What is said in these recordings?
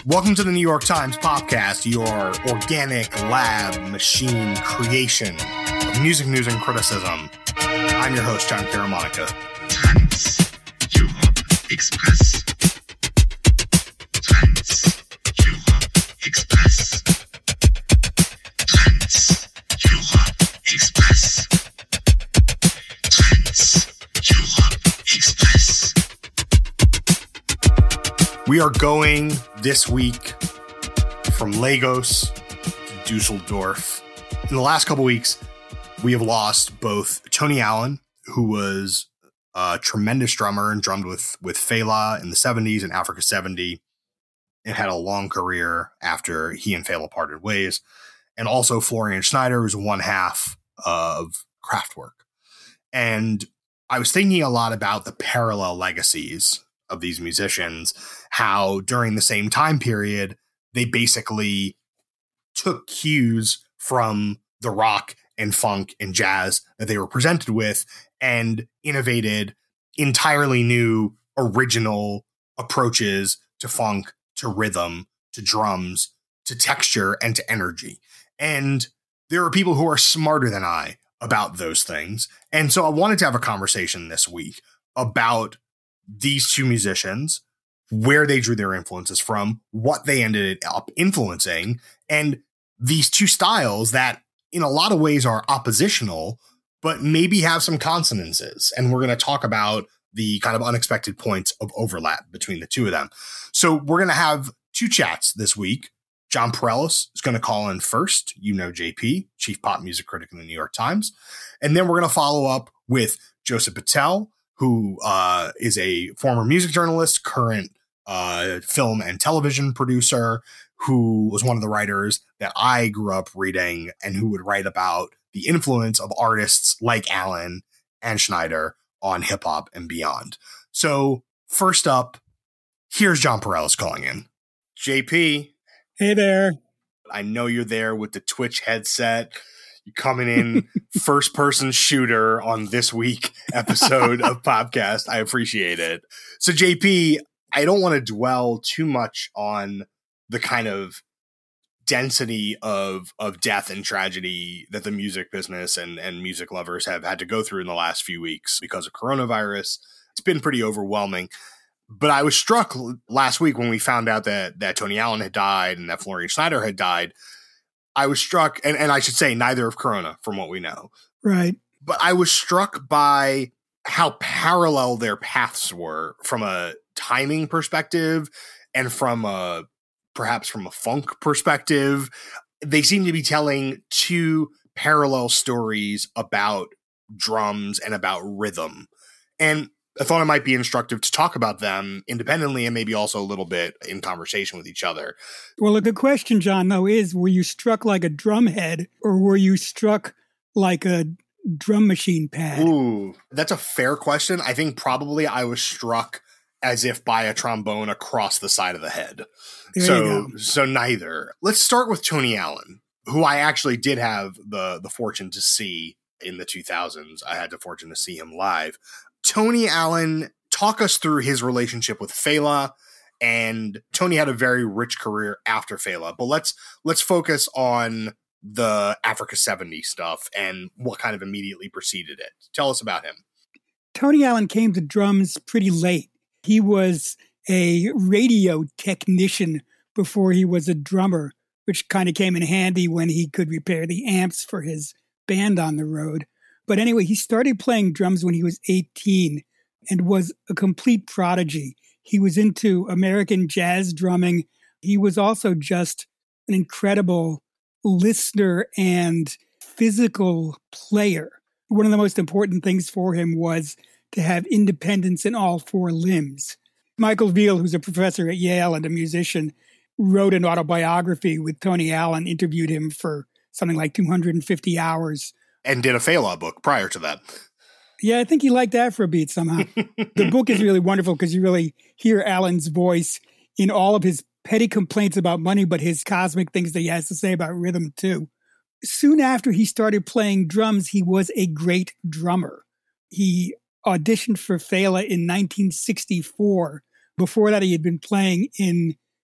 Welcome to the New York Times Popcast, your organic lab machine creation of music news and criticism. I'm your host, John Caramonica. Trans Europe Express. Trans Europe Express. Trans Europe Express. Trans Europe Express. We are going this week from Lagos to Dusseldorf. In the last couple weeks, we have lost both Tony Allen, who was a tremendous drummer and drummed with Fela in the 70s and Africa 70, and had a long career after he and Fela parted ways, and also Florian Schneider, who's one half of Kraftwerk. And I was thinking a lot about the parallel legacies of these musicians, how during the same time period, they basically took cues from the rock and funk and jazz that they were presented with and innovated entirely new original approaches to funk, to rhythm, to drums, to texture, and to energy. And there are people who are smarter than I about those things. And so I wanted to have a conversation this week about these two musicians, where they drew their influences from, what they ended up influencing, and these two styles that in a lot of ways are oppositional, but maybe have some consonances. And we're going to talk about the kind of unexpected points of overlap between the two of them. So we're going to have two chats this week. John Pareles is going to call in first, JP, chief pop music critic in the New York Times. And then we're going to follow up with Joseph Patel, who is a former music journalist, current film and television producer, who was one of the writers that I grew up reading and who would write about the influence of artists like Allen and Schneider on hip hop and beyond. So first up, here's John Pareles calling in. JP. Hey there. I know you're there with the Twitch headset. You're coming in first person shooter on this week episode of Popcast. I appreciate it. So JP, I don't want to dwell too much on the kind of density of death and tragedy that the music business and music lovers have had to go through in the last few weeks because of coronavirus. It's been pretty overwhelming. But I was struck last week when we found out that Tony Allen had died and that Florian Schneider had died. I was struck, and I should say neither of Corona from what we know. Right. But I was struck by how parallel their paths were from a timing perspective and perhaps from a funk perspective. They seem to be telling two parallel stories about drums and about rhythm. And I thought it might be instructive to talk about them independently and maybe also a little bit in conversation with each other. Well, the question, John, though, is were you struck like a drumhead or were you struck like a drum machine pad? Ooh, that's a fair question. I think probably I was struck as if by a trombone across the side of the head. So neither. Let's start with Tony Allen, who I actually did have the fortune to see in the 2000s. I had the fortune to see him live. Tony Allen, talk us through his relationship with Fela, and Tony had a very rich career after Fela, but let's focus on the Africa 70 stuff and what kind of immediately preceded it. Tell us about him. Tony Allen came to drums pretty late. He was a radio technician before he was a drummer, which kind of came in handy when he could repair the amps for his band on the road. But anyway, he started playing drums when he was 18 and was a complete prodigy. He was into American jazz drumming. He was also just an incredible listener and physical player. One of the most important things for him was to have independence in all four limbs. Michael Veal, who's a professor at Yale and a musician, wrote an autobiography with Tony Allen, interviewed him for something like 250 hours. And did a Fela book prior to that. Yeah, I think he liked that for a beat somehow. The book is really wonderful because you really hear Allen's voice in all of his petty complaints about money, but his cosmic things that he has to say about rhythm too. Soon after he started playing drums, he was a great drummer. He auditioned for Fela in 1964. Before that, he had been playing in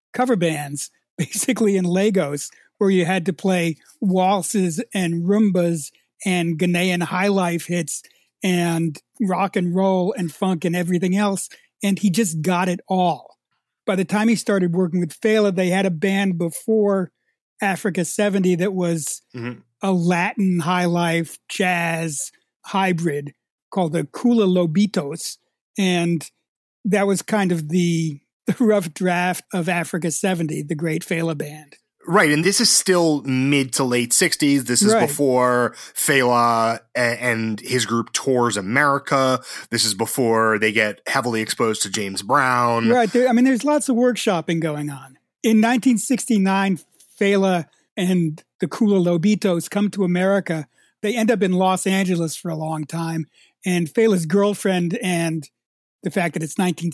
cover bands, basically in Lagos, where you had to play waltzes and rumbas and Ghanaian high life hits and rock and roll and funk and everything else. And he just got it all. By the time he started working with Fela, they had a band before Africa 70 that was a Latin high life jazz hybrid called the Kula Lobitos. And that was kind of the rough draft of Africa 70, the great Fela band. Right, and this is still mid to late 60s. This is before Fela and his group tours America. This is before they get heavily exposed to James Brown. Right, there's lots of workshopping going on. In 1969, Fela and the Kula Lobitos come to America. They end up in Los Angeles for a long time, and Fela's girlfriend and the fact that it's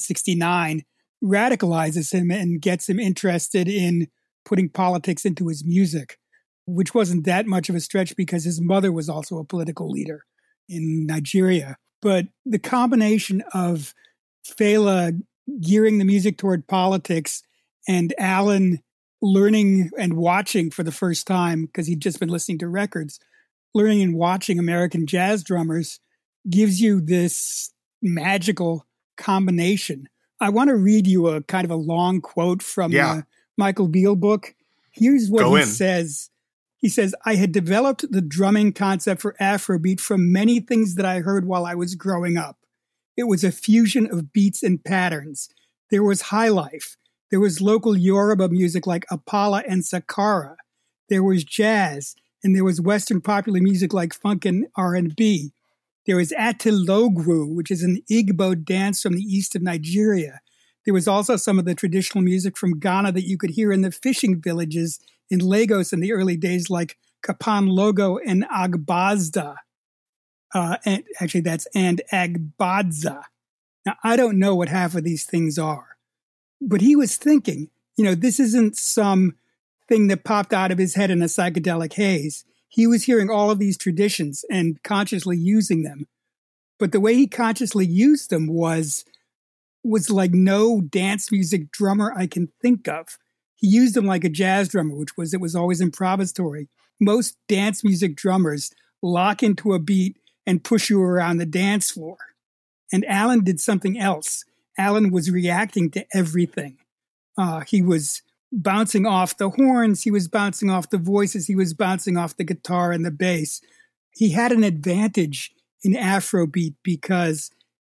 1969 radicalizes him and gets him interested in putting politics into his music, which wasn't that much of a stretch because his mother was also a political leader in Nigeria. But the combination of Fela gearing the music toward politics and Alan learning and watching for the first time, because he'd just been listening to records, learning and watching American jazz drummers gives you this magical combination. I want to read you a kind of a long quote from the Michael Beale book. Here's what he says. He says, I had developed the drumming concept for Afrobeat from many things that I heard while I was growing up. It was a fusion of beats and patterns. There was high life. There was local Yoruba music like Apala and Sakara. There was jazz, and there was Western popular music like funk and R&B. There was Atilogwu, which is an Igbo dance from the east of Nigeria. There was also some of the traditional music from Ghana that you could hear in the fishing villages in Lagos in the early days, like Kapan Logo and Agbazda. And Agbadza. Now, I don't know what half of these things are, but he was thinking, this isn't some thing that popped out of his head in a psychedelic haze. He was hearing all of these traditions and consciously using them. But the way he consciously used them was like no dance music drummer I can think of. He used them like a jazz drummer, it was always improvisatory. Most dance music drummers lock into a beat and push you around the dance floor. And Alan did something else. Alan was reacting to everything. He was bouncing off the horns, he was bouncing off the voices, he was bouncing off the guitar and the bass. He had an advantage in Afrobeat because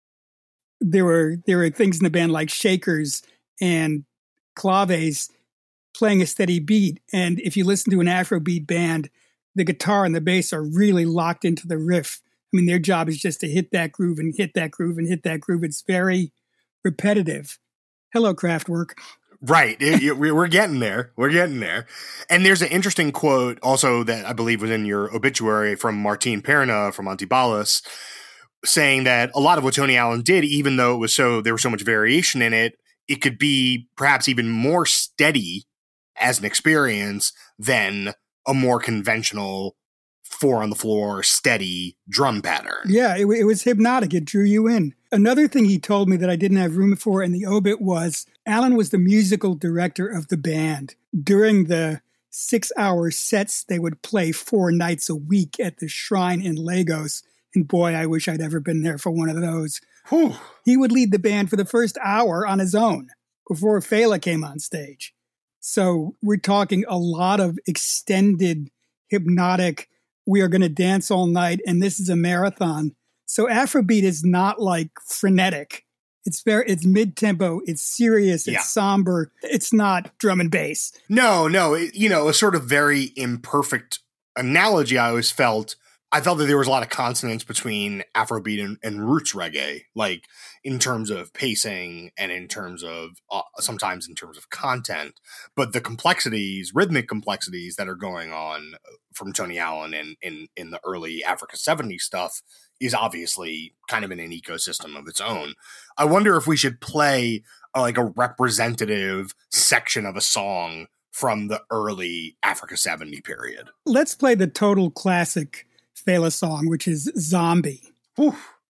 there were things in the band like shakers and claves playing a steady beat. And if you listen to an Afrobeat band, the guitar and the bass are really locked into the riff. Their job is just to hit that groove and hit that groove and hit that groove. It's very repetitive. Hello, Kraftwerk. Right. We're getting there. We're getting there. And there's an interesting quote also that I believe was in your obituary from Martin Perna from Antibalas, saying that a lot of what Tony Allen did, even though there was so much variation in it, it could be perhaps even more steady as an experience than a more conventional 4 on the floor, steady drum pattern. Yeah, it was hypnotic. It drew you in. Another thing he told me that I didn't have room for in the obit was Alan was the musical director of the band. During the 6-hour sets they would play 4 nights a week at the Shrine in Lagos. And boy, I wish I'd ever been there for one of those. Whew. He would lead the band for the first hour on his own before Fela came on stage. So we're talking a lot of extended, hypnotic, we are going to dance all night, and this is a marathon. So Afrobeat is not like frenetic. It's mid-tempo, it's serious, it's somber. It's not drum and bass. No, a sort of very imperfect analogy I always felt. I felt that there was a lot of consonance between Afrobeat and roots reggae, like in terms of pacing and in terms of sometimes in terms of content. But the rhythmic complexities that are going on from Tony Allen in the early Africa 70 stuff is obviously kind of in an ecosystem of its own. I wonder if we should play a representative section of a song from the early Africa 70 period. Let's play the total classic Fela song, which is Zombie. Whew.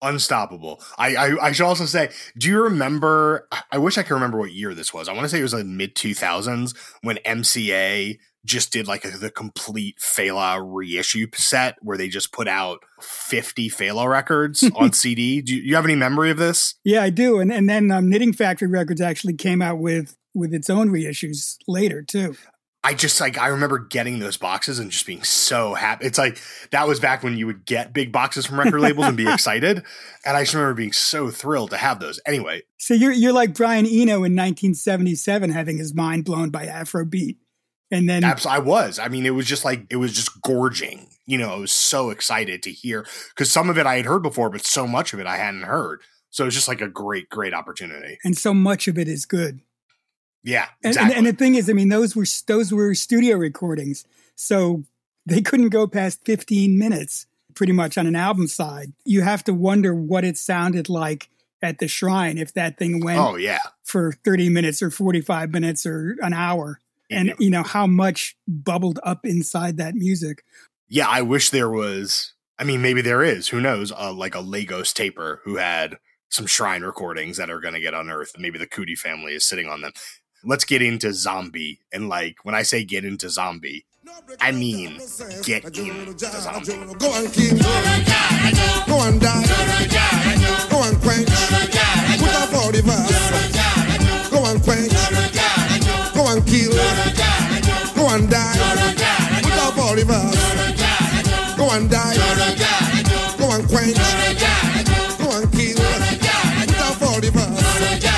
Unstoppable. I should also say, do you remember, I wish I could remember what year this was. I want to say it was like mid 2000s when MCA just did like the complete Fela reissue set where they just put out 50 Fela records on CD. Do you have any memory of this? Yeah, I do. And then Knitting Factory Records actually came out with its own reissues later too. I remember getting those boxes and just being so happy. It's like, that was back when you would get big boxes from record labels and be excited. And I just remember being so thrilled to have those. Anyway. So you're like Brian Eno in 1977 having his mind blown by Afrobeat. And then I was. I mean, it was just gorging. You know, I was so excited to hear, because some of it I had heard before, but so much of it I hadn't heard. So it was just like a great, great opportunity. And so much of it is good. Yeah, exactly. And the thing is, I mean, those were studio recordings, so they couldn't go past 15 minutes pretty much on an album side. You have to wonder what it sounded like at the Shrine if that thing went for 30 minutes or 45 minutes or an hour. And, you know, how much bubbled up inside that music. Yeah, I wish there was, I mean, maybe there is, who knows, like a Lagos taper who had some Shrine recordings that are going to get unearthed. Maybe the Cootie family is sitting on them. Let's get into Zombie. And like, when I say get into Zombie, I mean get into Zombie. Go and kill, go and die, go and quench, put up all the verse, go and quench, go and kill, go and die, put up all the verse, go and die, go and quench, go and kill, put up all the verse.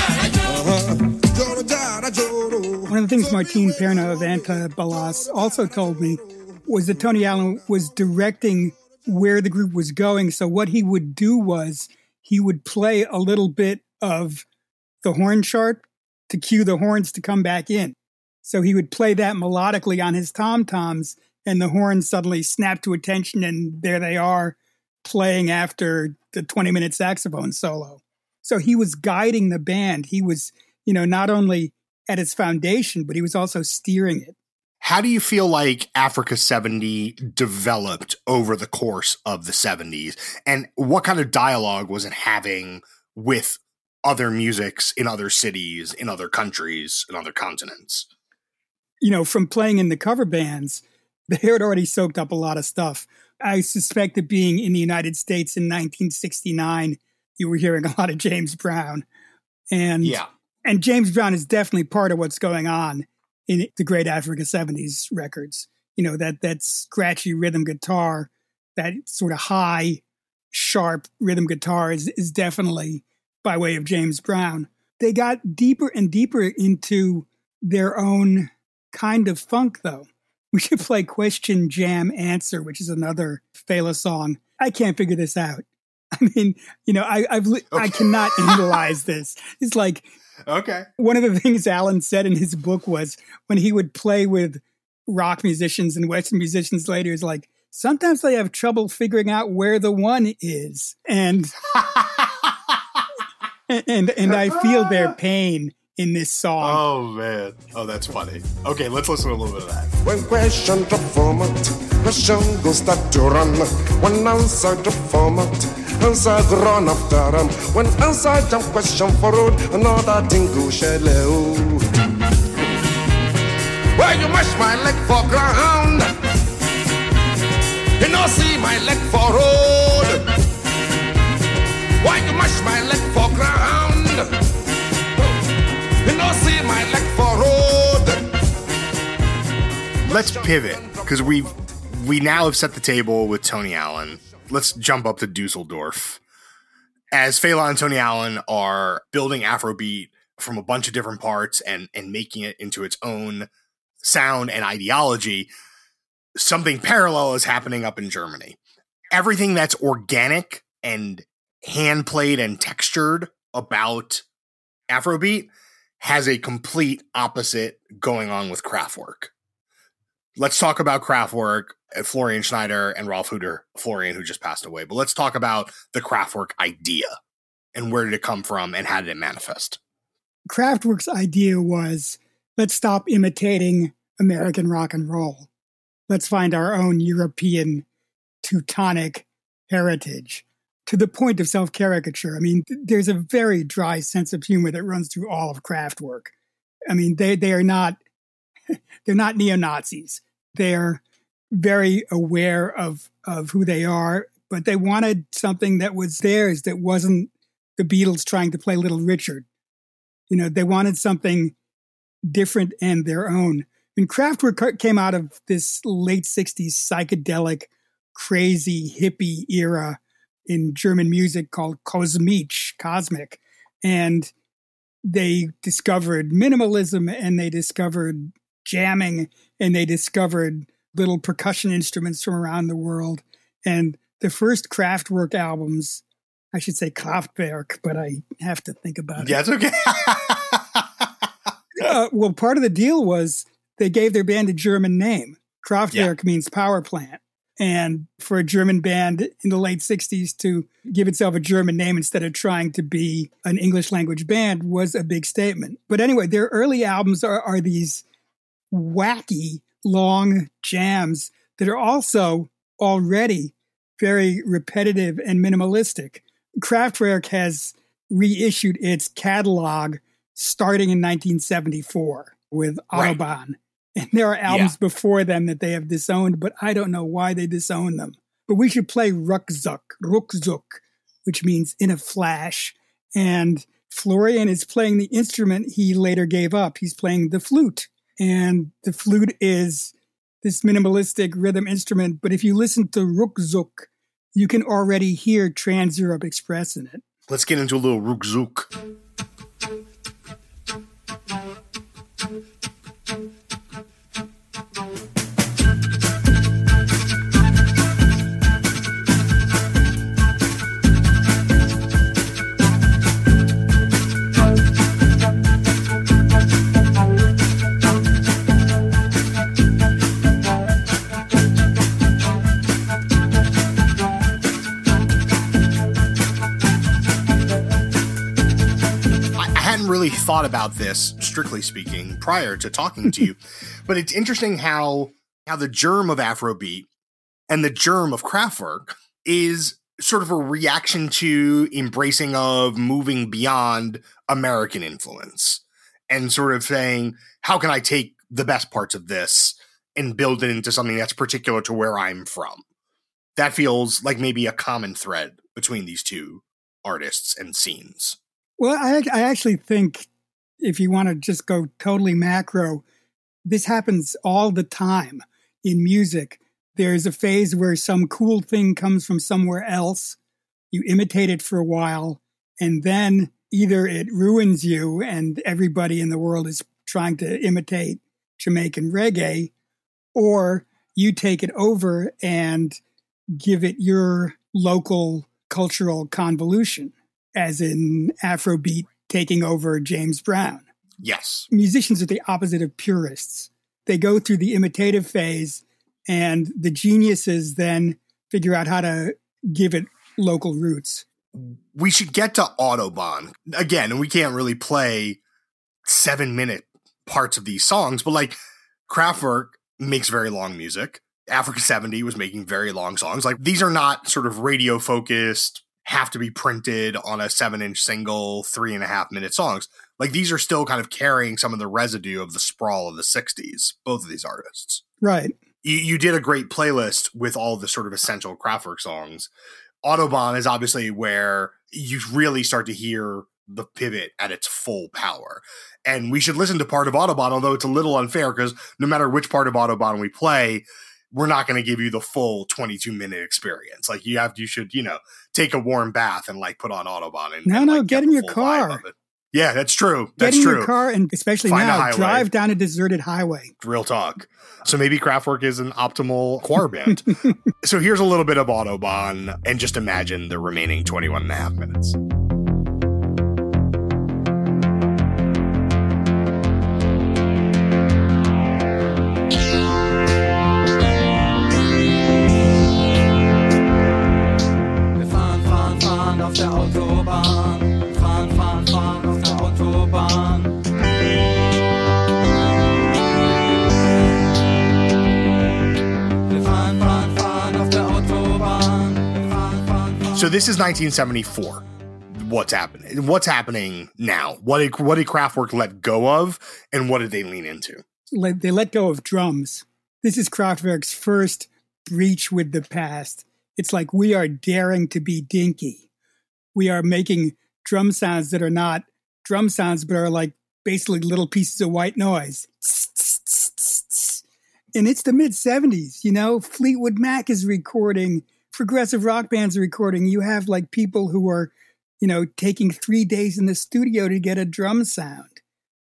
One of the things Martine Perna of Antibalas also told me was that Tony Allen was directing where the group was going. So what he would do was he would play a little bit of the horn chart to cue the horns to come back in. So he would play that melodically on his tom-toms, and the horns suddenly snap to attention, and there they are playing after the 20-minute saxophone solo. So he was guiding the band. He was, you know, not only at its foundation, but he was also steering it. How do you feel like Africa 70 developed over the course of the 70s? And what kind of dialogue was it having with other musics in other cities, in other countries, in other continents? You know, from playing in the cover bands, they had already soaked up a lot of stuff. I suspect that being in the United States in 1969, you were hearing a lot of James Brown. And James Brown is definitely part of what's going on in the Great Africa 70s records. You know, that scratchy rhythm guitar, that sort of high, sharp rhythm guitar is definitely by way of James Brown. They got deeper and deeper into their own kind of funk, though. We should play Question, Jam, Answer, which is another Fela song. I can't figure this out. I mean, you know, I cannot analyze this. It's like, okay. One of the things Alan said in his book was when he would play with rock musicians and Western musicians later, is like, sometimes they have trouble figuring out where the one is. And and I feel their pain in this song. Oh, man. Oh, that's funny. Okay, let's listen to a little bit of that. When question to format, question go start to run. When answer to format, answer go run after them. When answer jump question forward, another thing go shell. Where you mash my leg for ground, you know see my leg for road. Why you mash my leg for ground? You know, see my leg for road. Let's pivot, because we now have set the table with Tony Allen. Let's jump up to Dusseldorf. As Fela and Tony Allen are building Afrobeat from a bunch of different parts and making it into its own sound and ideology, something parallel is happening up in Germany. Everything that's organic and hand-played and textured about Afrobeat has a complete opposite going on with Kraftwerk. Let's talk about Kraftwerk, Florian Schneider and Ralf Hütter, Florian, who just passed away. But let's talk about the Kraftwerk idea and where did it come from and how did it manifest? Kraftwerk's idea was, let's stop imitating American rock and roll. Let's find our own European Teutonic heritage. to the point of self-caricature. I mean, there's a very dry sense of humor that runs through all of Kraftwerk. I mean, they are not, they're not neo-Nazis. They're very aware of who they are, but they wanted something that was theirs, that wasn't the Beatles trying to play Little Richard. You know, they wanted something different and their own. And Kraftwerk came out of this late 60s psychedelic, crazy, hippie era in German music called cosmic. And they discovered minimalism, and they discovered jamming, and they discovered little percussion instruments from around the world. And the first Kraftwerk albums, I should say Kraftwerk, but I have to think about it. Yeah, it's okay. Well, part of the deal was they gave their band a German name. Kraftwerk means power plant. And for a German band in the late 60s to give itself a German name instead of trying to be an English language band was a big statement. But anyway, their early albums are these wacky, long jams that are also already very repetitive and minimalistic. Kraftwerk has reissued its catalog starting in 1974 with Autobahn. Right. And there are albums before them that they have disowned, but I don't know why they disowned them. But we should play Ruckzuck, which means in a flash. And Florian is playing the instrument he later gave up. He's playing the flute. And the flute is this minimalistic rhythm instrument. But if you listen to Ruckzuck, you can already hear Trans Europe Express in it. Let's get into a little Ruckzuck. Really thought about this, strictly speaking, prior to talking to you, but it's interesting how the germ of Afrobeat and the germ of Kraftwerk is sort of a reaction to embracing of moving beyond American influence and sort of saying, how can I take the best parts of this and build it into something that's particular to where I'm from? That feels like maybe a common thread between these two artists and scenes. Well, I actually think if you want to just go totally macro, this happens all the time in music. There's a phase where some cool thing comes from somewhere else. You imitate it for a while, and then either it ruins you and everybody in the world is trying to imitate Jamaican reggae, or you take it over and give it your local cultural convolution, as in Afrobeat taking over James Brown. Yes. Musicians are the opposite of purists. They go through the imitative phase, and the geniuses then figure out how to give it local roots. We should get to Autobahn. Again, we can't really play 7-minute parts of these songs, but like Kraftwerk makes very long music. Africa 70 was making very long songs. Like, these are not sort of radio focused, have to be printed on a 7-inch single, 3.5-minute songs. Like, these are still kind of carrying some of the residue of the sprawl of the 60s, both of these artists. Right. You did a great playlist with all the sort of essential Kraftwerk songs. Autobahn is obviously where you really start to hear the pivot at its full power. And we should listen to part of Autobahn, although it's a little unfair because no matter which part of Autobahn we play, we're not going to give you the full 22-minute experience. Like, you should, take a warm bath and like put on Autobahn and get in your car. Yeah, that's true. Get in your car, and especially now, drive down a deserted highway. Real talk. So maybe Kraftwerk is an optimal choir band. So here's a little bit of Autobahn, and just imagine the remaining 21.5 minutes. Auf der Autobahn, fahren auf der Autobahn. Wir fahren auf der Autobahn. So this is 1974. What's happening? What's happening now? What did Kraftwerk let go of, and what did they lean into? They let go of drums. This is Kraftwerk's first breach with the past. It's like, we are daring to be dinky. We are making drum sounds that are not drum sounds, but are like basically little pieces of white noise. And it's the mid-70s, you know? Fleetwood Mac is recording. Progressive rock bands are recording. You have like people who are, you know, taking 3 days in the studio to get a drum sound.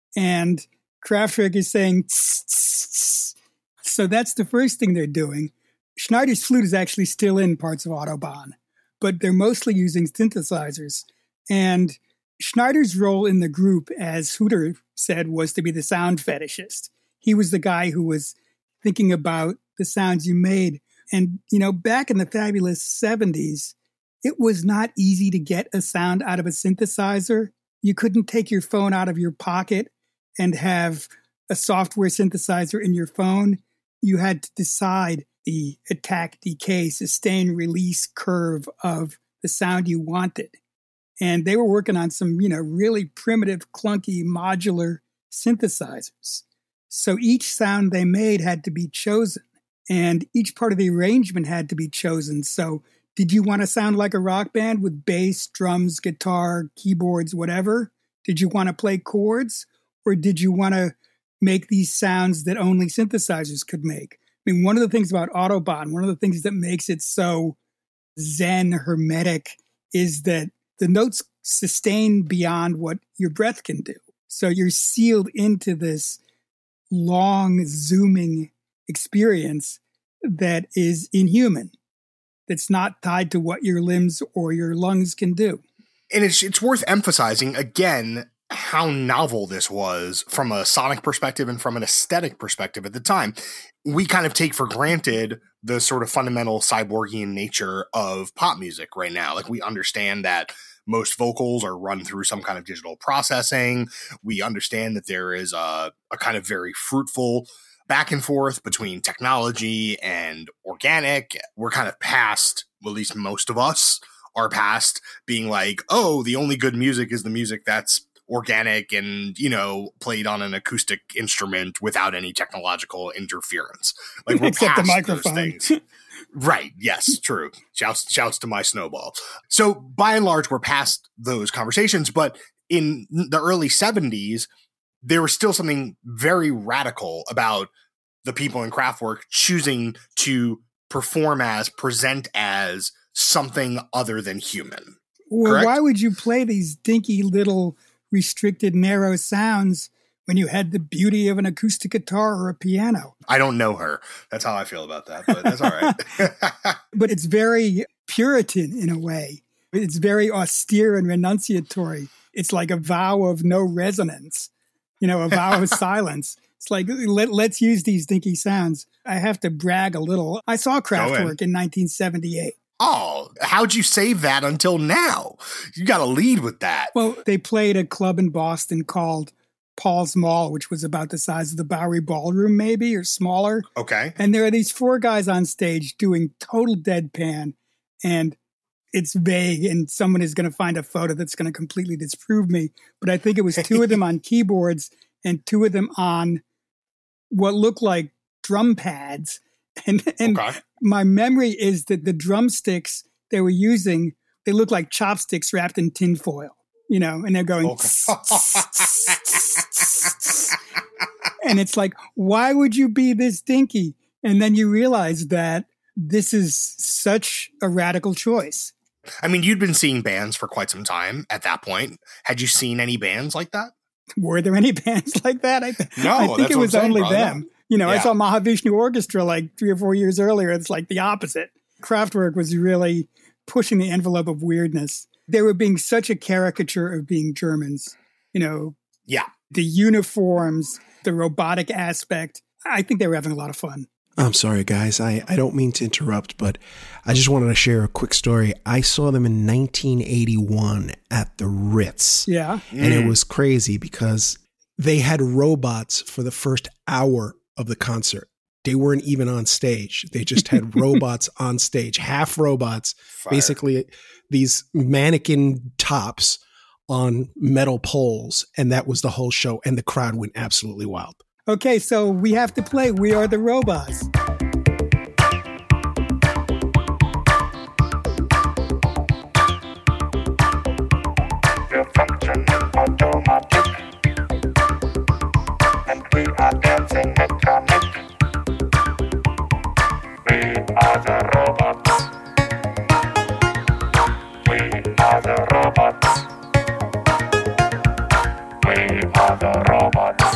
And Kraftwerk is saying, tss, tss, tss. So that's the first thing they're doing. Schneider's flute is actually still in parts of Autobahn, but they're mostly using synthesizers. And Schneider's role in the group, as Hooter said, was to be the sound fetishist. He was the guy who was thinking about the sounds you made. And, you know, back in the fabulous 70s, it was not easy to get a sound out of a synthesizer. You couldn't take your phone out of your pocket and have a software synthesizer in your phone. You had to decide the attack, decay, sustain, release curve of the sound you wanted. And they were working on some, you know, really primitive, clunky, modular synthesizers. So each sound they made had to be chosen, and each part of the arrangement had to be chosen. So did you want to sound like a rock band with bass, drums, guitar, keyboards, whatever? Did you want to play chords? Or did you want to make these sounds that only synthesizers could make? I mean, one of the things about Autobahn, one of the things that makes it so zen, hermetic, is that the notes sustain beyond what your breath can do. So you're sealed into this long, zooming experience that is inhuman, that's not tied to what your limbs or your lungs can do. And it's worth emphasizing, again, how novel this was from a sonic perspective and from an aesthetic perspective at the time. We kind of take for granted the sort of fundamental cyborgian nature of pop music right now. Like, we understand that most vocals are run through some kind of digital processing. We understand that there is a kind of very fruitful back and forth between technology and organic. We're kind of past, well, at least most of us are past being like, oh, the only good music is the music that's organic and, you know, played on an acoustic instrument without any technological interference. Like, we're Except past the microphone. those things. Right. Yes, true. Shouts to my snowball. So by and large, we're past those conversations. But in the early 70s, there was still something very radical about the people in Kraftwerk choosing to present as something other than human. Well, correct? Why would you play these dinky little restricted, narrow sounds when you had the beauty of an acoustic guitar or a piano? I don't know her. That's how I feel about that, but that's all right. But it's very Puritan in a way. It's very austere and renunciatory. It's like a vow of no resonance, you know, a vow of silence. It's like, let's use these dinky sounds. I have to brag a little. I saw Kraftwerk in 1978. Oh, how'd you save that until now? You got to lead with that. Well, they played a club in Boston called Paul's Mall, which was about the size of the Bowery Ballroom, maybe, or smaller. Okay. And there are these four guys on stage doing total deadpan, and it's vague, and someone is going to find a photo that's going to completely disprove me. But I think it was two of them on keyboards and two of them on what looked like drum pads. And Okay. my memory is that the drumsticks they were using, they looked like chopsticks wrapped in tinfoil, you know, and they're going, and it's like, why would you be this dinky? And then you realize that this is such a radical choice. I mean, you'd been seeing bands for quite some time at that point. Had you seen any bands like that? Were there any bands like that? I think that's it what was I'm saying, only bro. them. You know, I Yeah. saw Mahavishnu Orchestra like 3 or 4 years earlier. It's like the opposite. Kraftwerk was really pushing the envelope of weirdness. They were being such a caricature of being Germans. You know, Yeah. the uniforms, the robotic aspect. I think they were having a lot of fun. I'm sorry, guys. I don't mean to interrupt, but I just wanted to share a quick story. I saw them in 1981 at the Ritz. Yeah. And it was crazy because they had robots for the first hour of the concert. They weren't even on stage. They just had robots on stage, half robots, Fire. basically these mannequin tops on metal poles. And that was the whole show. And the crowd went absolutely wild. Okay, so we have to play We Are the Robots. We're functioning automatic, and we are dancing mechanic. We are the robots. We are the robots. We are the robots.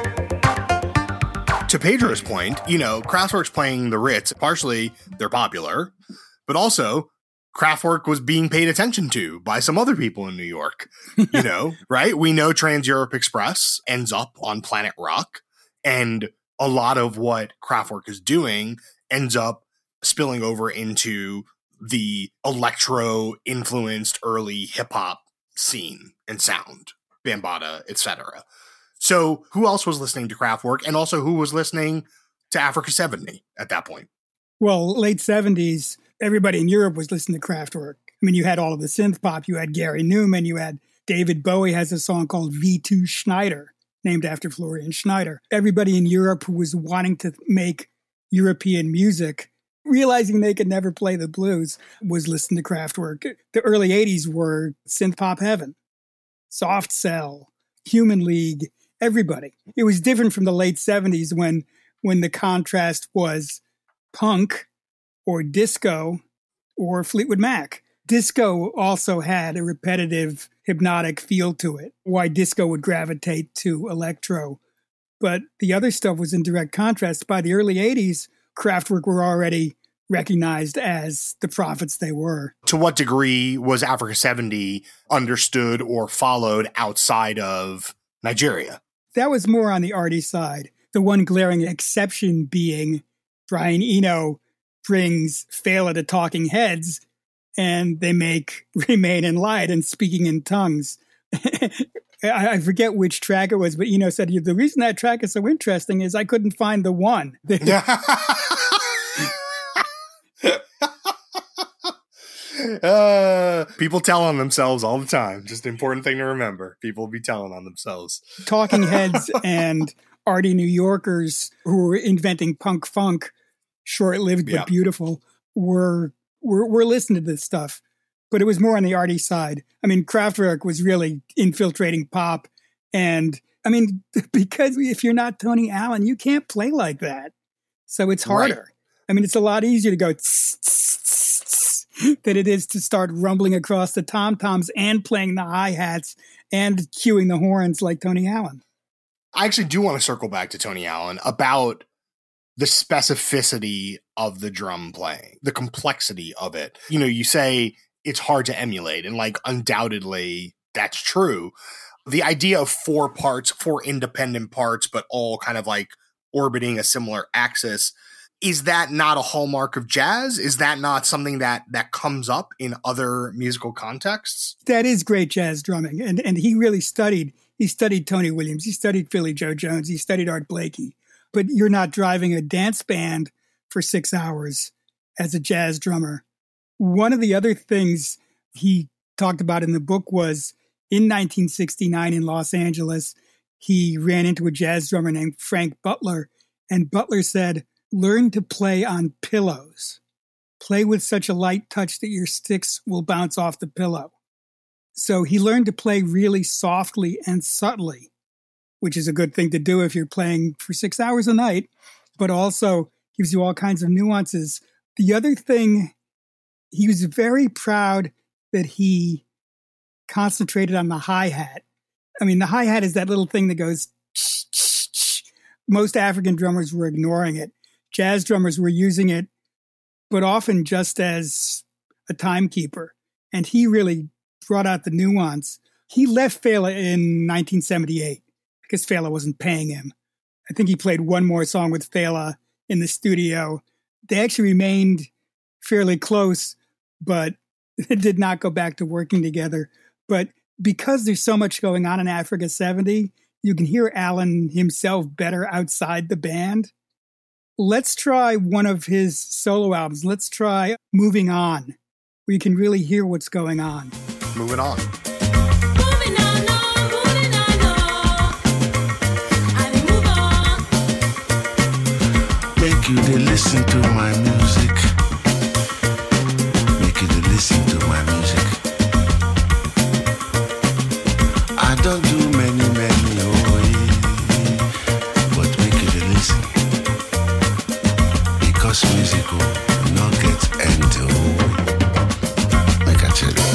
To Pedro's point, Kraftwerk's playing the Ritz. Partially, they're popular, but also Kraftwerk was being paid attention to by some other people in New York, right? We know Trans-Europe Express ends up on Planet Rock, and a lot of what Kraftwerk is doing ends up spilling over into the electro-influenced early hip-hop scene and sound, Bambaataa, etc. So who else was listening to Kraftwerk, and also who was listening to Africa 70 at that point? Well, late 70s, everybody in Europe was listening to Kraftwerk. I mean, you had all of the synth pop. You had Gary Newman. You had David Bowie has a song called V2 Schneider, named after Florian Schneider. Everybody in Europe who was wanting to make European music, realizing they could never play the blues, was listening to Kraftwerk. The early 80s were synth pop heaven. Soft Cell, Human League, everybody. It was different from the late 70s when the contrast was punk or disco or Fleetwood Mac. Disco also had a repetitive, hypnotic feel to it. Why disco would gravitate to electro. But the other stuff was in direct contrast. By the early 80s, Kraftwerk were already recognized as the prophets they were. To what degree was Africa 70 understood or followed outside of Nigeria? That was more on the arty side. The one glaring exception being Brian Eno brings Fela to Talking Heads, and they make Remain in Light and Speaking in Tongues. I forget which track it was, but Eno said, the reason that track is so interesting is I couldn't find the one. People tell on themselves all the time. Just an important thing to remember. People will be telling on themselves. Talking Heads and arty New Yorkers who were inventing punk funk, short-lived but beautiful, were listening to this stuff. But it was more on the arty side. I mean, Kraftwerk was really infiltrating pop. And, I mean, because if you're not Tony Allen, you can't play like that. So it's harder. Right. I mean, it's a lot easier to go tss, tss, tss, tss, than it is to start rumbling across the tom-toms and playing the hi-hats and cueing the horns like Tony Allen. I actually do want to circle back to Tony Allen about the specificity of the drum playing, the complexity of it. You say it's hard to emulate, and undoubtedly that's true. The idea of four independent parts, but all kind of orbiting a similar axis, is that not a hallmark of jazz? Is that not something that comes up in other musical contexts? That is great jazz drumming. And he really studied Tony Williams. He studied Philly Joe Jones. He studied Art Blakey. But you're not driving a dance band for 6 hours as a jazz drummer. One of the other things he talked about in the book was in 1969 in Los Angeles, he ran into a jazz drummer named Frank Butler. And Butler said, learn to play on pillows. Play with such a light touch that your sticks will bounce off the pillow. So he learned to play really softly and subtly, which is a good thing to do if you're playing for 6 hours a night, but also gives you all kinds of nuances. The other thing, he was very proud that he concentrated on the hi-hat. I mean, the hi-hat is that little thing that goes ch, ch, ch. Most African drummers were ignoring it. Jazz drummers were using it, but often just as a timekeeper. And he really brought out the nuance. He left Fela in 1978 because Fela wasn't paying him. I think he played one more song with Fela in the studio. They actually remained fairly close, but did not go back to working together. But because there's so much going on in Africa 70, you can hear Allen himself better outside the band. let's try one of his solo albums. Let's try Moving On, where you can really hear what's going on. Moving on. Make you to listen to my music. Make you to listen to my music. I don't do many, but make you to listen. Because music will not get end. Like I tell you.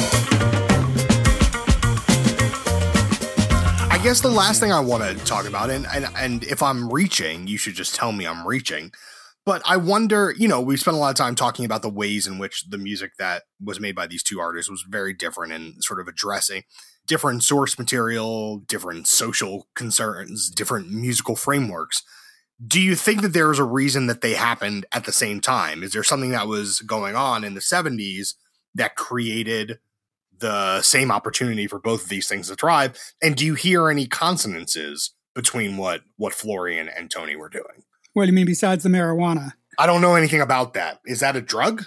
I guess the last thing I want to talk about, and if I'm reaching, you should just tell me I'm reaching. But I wonder, we spent a lot of time talking about the ways in which the music that was made by these two artists was very different and sort of addressing different source material, different social concerns, different musical frameworks. Do you think that there is a reason that they happened at the same time? Is there something that was going on in the 70s that created the same opportunity for both of these things to thrive? And do you hear any consonances between what Florian and Tony were doing? What do you mean besides the marijuana? I don't know anything about that. Is that a drug?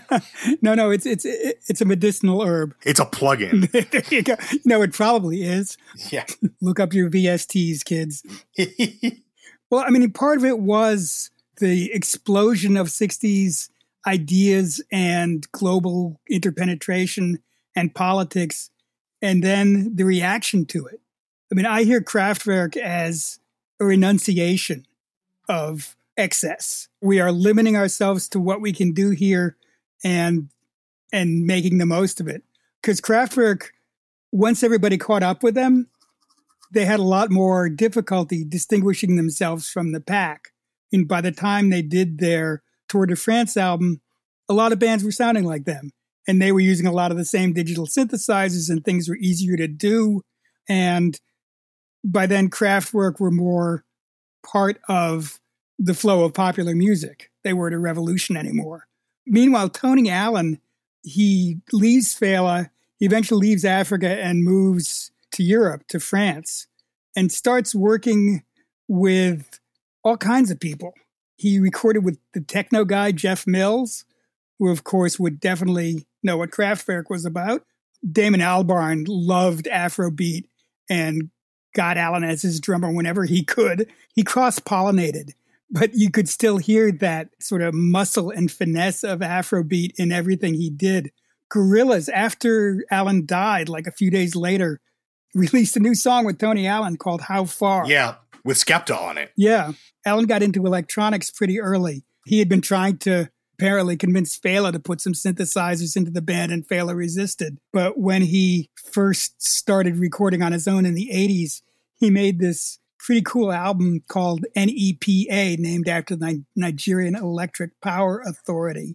No, it's a medicinal herb. It's a plug-in. There you go. It probably is. Yeah. Look up your VSTs, kids. Well, I mean, part of it was the explosion of 60s ideas and global interpenetration and politics, and then the reaction to it. I mean, I hear Kraftwerk as a renunciation of excess. We are limiting ourselves to what we can do here and making the most of it. Because Kraftwerk, once everybody caught up with them, they had a lot more difficulty distinguishing themselves from the pack. And by the time they did their Tour de France album, a lot of bands were sounding like them. And they were using a lot of the same digital synthesizers, and things were easier to do. And by then, Kraftwerk were more part of the flow of popular music. They weren't a revolution anymore. Meanwhile, Tony Allen, he leaves Fela, he eventually leaves Africa and moves to Europe, to France, and starts working with all kinds of people. He recorded with the techno guy, Jeff Mills, who of course would definitely know what Kraftwerk was about. Damon Albarn loved Afrobeat and got Allen as his drummer whenever he could. He cross-pollinated, but you could still hear that sort of muscle and finesse of Afrobeat in everything he did. Gorillaz, after Allen died, like a few days later, released a new song with Tony Allen called How Far? Yeah, with Skepta on it. Yeah. Allen got into electronics pretty early. He had been trying to apparently convince Fela to put some synthesizers into the band, and Fela resisted. But when he first started recording on his own in the 80s, he made this pretty cool album called NEPA, named after the Nigerian Electric Power Authority,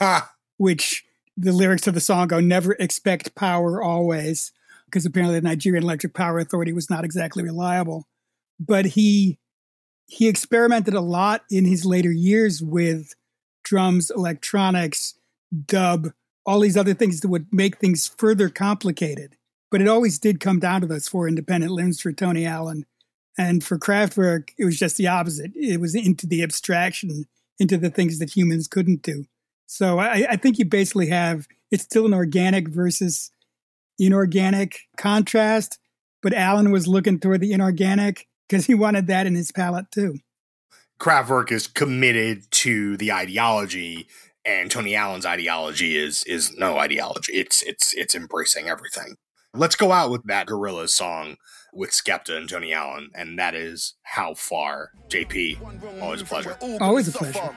which the lyrics of the song go, "Never expect power always," because apparently the Nigerian Electric Power Authority was not exactly reliable. But he experimented a lot in his later years with drums, electronics, dub, all these other things that would make things further complicated. But it always did come down to those four independent limbs for Tony Allen. And for Kraftwerk, it was just the opposite. It was into the abstraction, into the things that humans couldn't do. So I think you basically have, it's still an organic versus inorganic contrast, but Allen was looking toward the inorganic because he wanted that in his palette too. Kraftwerk is committed to the ideology, and Tony Allen's ideology is no ideology. It's embracing everything. Let's go out with that Gorillaz song with Skepta and Tony Allen, and that is How Far. JP, always a pleasure. Always a pleasure.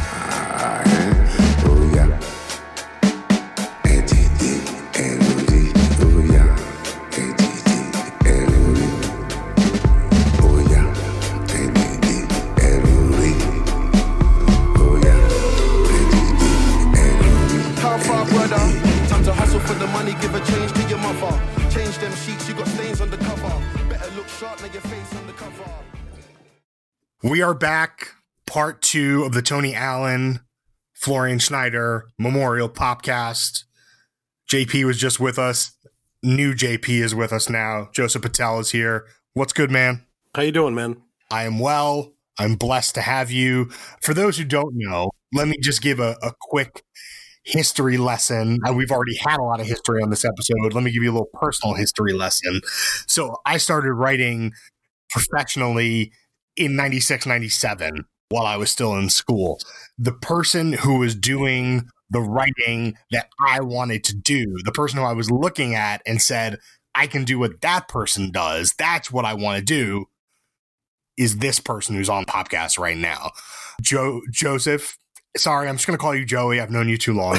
How far, brother? Time to hustle for the money, give a change to your mother. Change them sheets, you got stains on the cover. Better look sharp, now your face on the cover. We are back, part 2 of the Tony Allen, Florian Schneider Memorial Popcast. JP was just with us. New JP is with us now. Joseph Patel is here. What's good, man? How you doing, man? I am well. I'm blessed to have you. For those who don't know, let me just give a quick history lesson. We've already had a lot of history on this episode. Let me give you a little personal history lesson. So I started writing professionally in 96, 97 while I was still in school. The person who was doing the writing that I wanted to do, the person who I was looking at and said, I can do what that person does, that's what I want to do, is this person who's on Popcast right now. Joseph, sorry, I'm just going to call you Joey. I've known you too long.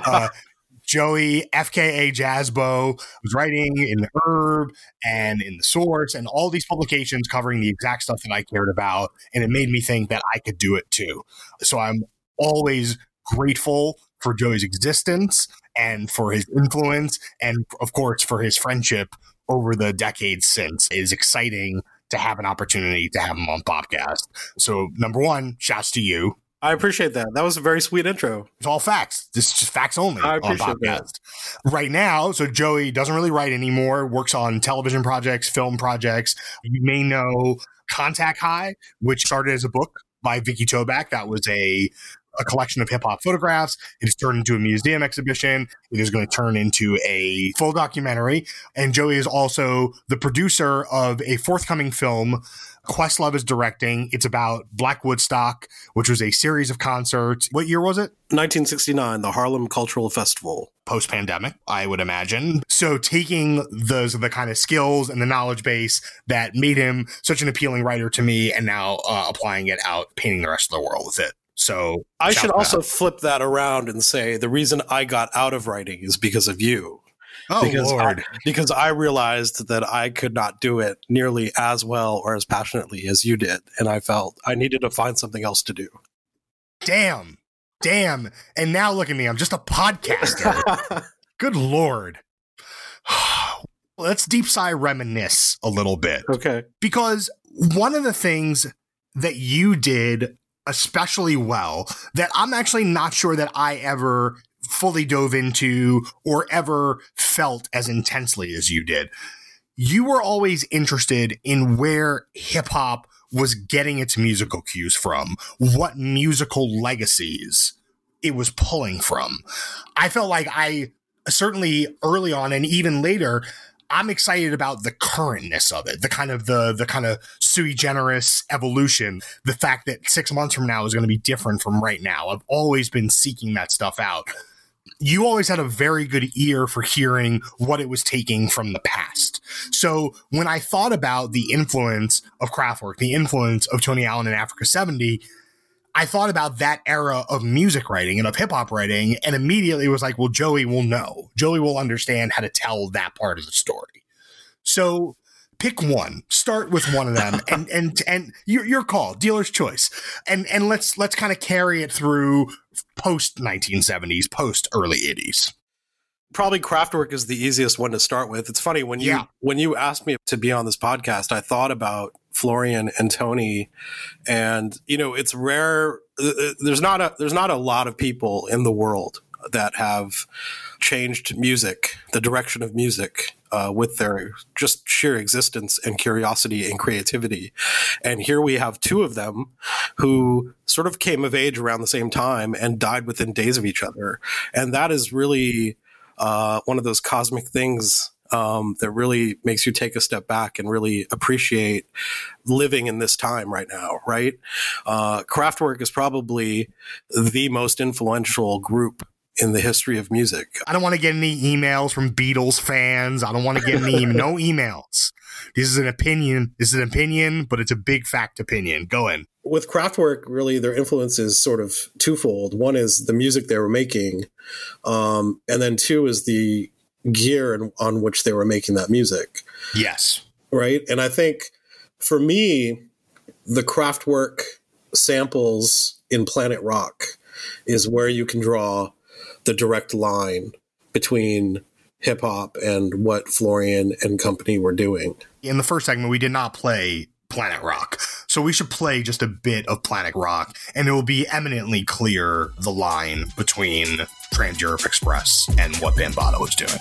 Joey, FKA Jazzbo, was writing in the Herb and in the Source and all these publications covering the exact stuff that I cared about. And it made me think that I could do it too. So I'm always grateful for Joey's existence and for his influence and, of course, for his friendship over the decades since. It is exciting to have an opportunity to have him on Popcast. So, number one, shouts to you. I appreciate that. That was a very sweet intro. It's all facts. This is just facts only I on appreciate Popcast. Right now, so Joey doesn't really write anymore, works on television projects, film projects. You may know Contact High, which started as a book by Vicky Toback. That was a collection of hip-hop photographs. It has turned into a museum exhibition. It is going to turn into a full documentary. And Joey is also the producer of a forthcoming film Questlove is directing. It's about Black Woodstock, which was a series of concerts. What year was it? 1969, the Harlem Cultural Festival. Post-pandemic, I would imagine. So taking the kind of skills and the knowledge base that made him such an appealing writer to me and now applying it out, painting the rest of the world with it. So I should also flip that around and say the reason I got out of writing is because of you. Oh, Lord. Because I realized that I could not do it nearly as well or as passionately as you did. And I felt I needed to find something else to do. Damn. And now look at me. I'm just a podcaster. Good Lord. Let's deep sigh reminisce a little bit. Okay. Because one of the things that you did especially well that I'm actually not sure that I ever fully dove into or ever felt as intensely as you did. You were always interested in where hip hop was getting its musical cues from, what musical legacies it was pulling from. I felt like I certainly early on and even later, I'm excited about the currentness of it, the kind of sui generis evolution, the fact that 6 months from now is going to be different from right now. I've always been seeking that stuff out. You always had a very good ear for hearing what it was taking from the past. So when I thought about the influence of Kraftwerk, the influence of Tony Allen and Africa 70, I thought about that era of music writing and of hip hop writing, and immediately was like, well, Joey will know. Joey will understand how to tell that part of the story. So pick one, start with one of them, and your call, dealer's choice. And let's kind of carry it through post 1970s, post early 80s. Probably Kraftwerk is the easiest one to start with. It's funny when you asked me to be on this podcast, I thought about Florian and Tony, and it's rare. There's not a lot of people in the world that have changed music, the direction of music, with their just sheer existence and curiosity and creativity. And here we have two of them who sort of came of age around the same time and died within days of each other. And that is really one of those cosmic things that really makes you take a step back and really appreciate living in this time right now, right? Kraftwerk is probably the most influential group in the history of music. I don't want to get any emails from Beatles fans. I don't want to get any no emails. This is an opinion. But it's a big fact opinion. Go in. With Kraftwerk, really, their influence is sort of twofold. One is the music they were making, and then two is the gear on which they were making that music. Yes. Right? And I think, for me, the Kraftwerk samples in Planet Rock is where you can draw the direct line between hip hop and what Florian and company were doing. In the first segment, we did not play Planet Rock. So we should play just a bit of Planet Rock, and it will be eminently clear the line between Trans Europe Express and what Bambaataa was doing.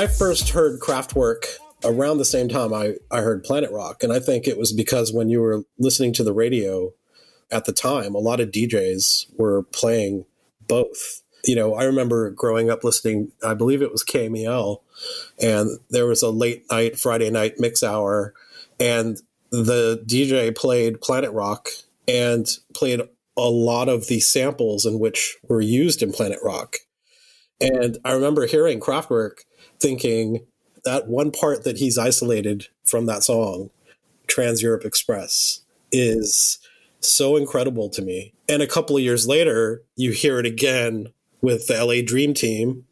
I first heard Kraftwerk around the same time I heard Planet Rock. And I think it was because when you were listening to the radio at the time, a lot of DJs were playing both. You know, I remember growing up listening, I believe it was KMEL, and there was a late night, Friday night mix hour, and the DJ played Planet Rock and played a lot of the samples in which were used in Planet Rock. And I remember hearing Kraftwerk thinking that one part that he's isolated from that song, Trans Europe Express, is so incredible to me. And a couple of years later, you hear it again with the LA Dream Team,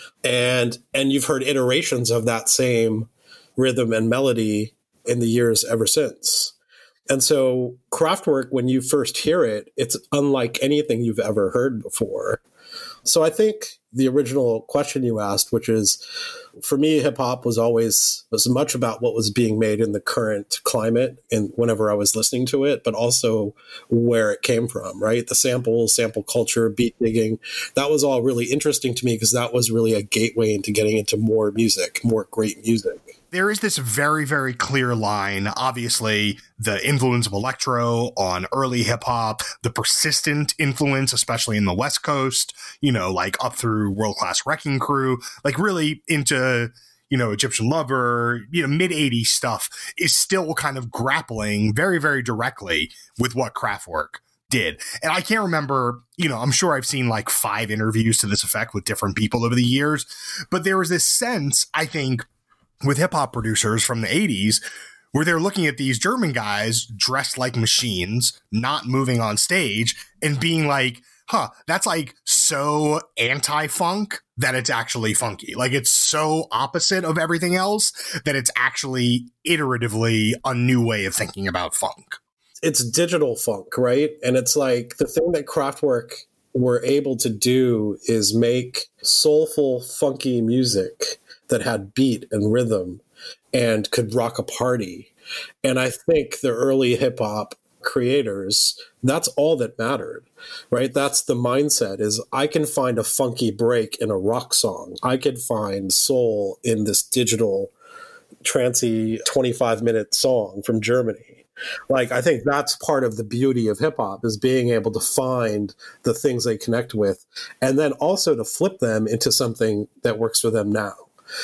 and you've heard iterations of that same rhythm and melody in the years ever since. And so Kraftwerk, when you first hear it, it's unlike anything you've ever heard before. So I think the original question you asked, which is, for me, hip hop was always as much about what was being made in the current climate and whenever I was listening to it, but also where it came from, right? The samples, sample culture, beat digging, that was all really interesting to me because that was really a gateway into getting into more music, more great music. There is this very, very clear line. Obviously, the influence of electro on early hip hop, the persistent influence, especially in the West Coast, you know, like up through World Class Wrecking Crew, like really into, you know, Egyptian Lover, you know, mid 80s stuff is still kind of grappling very, very directly with what Kraftwerk did. And I can't remember, you know, I'm sure I've seen like 5 interviews to this effect with different people over the years, but there was this sense, I think, with hip hop producers from the 80s, where they're looking at these German guys dressed like machines, not moving on stage, and being like, that's like so anti-funk that it's actually funky. Like it's so opposite of everything else that it's actually iteratively a new way of thinking about funk. It's digital funk, right? And it's like the thing that Kraftwerk were able to do is make soulful, funky music that had beat and rhythm and could rock a party. And I think the early hip hop creators, that's all that mattered, right? That's the mindset, is I can find a funky break in a rock song. I could find soul in this digital trancy 25-minute song from Germany. Like, I think that's part of the beauty of hip hop, is being able to find the things they connect with and then also to flip them into something that works for them now.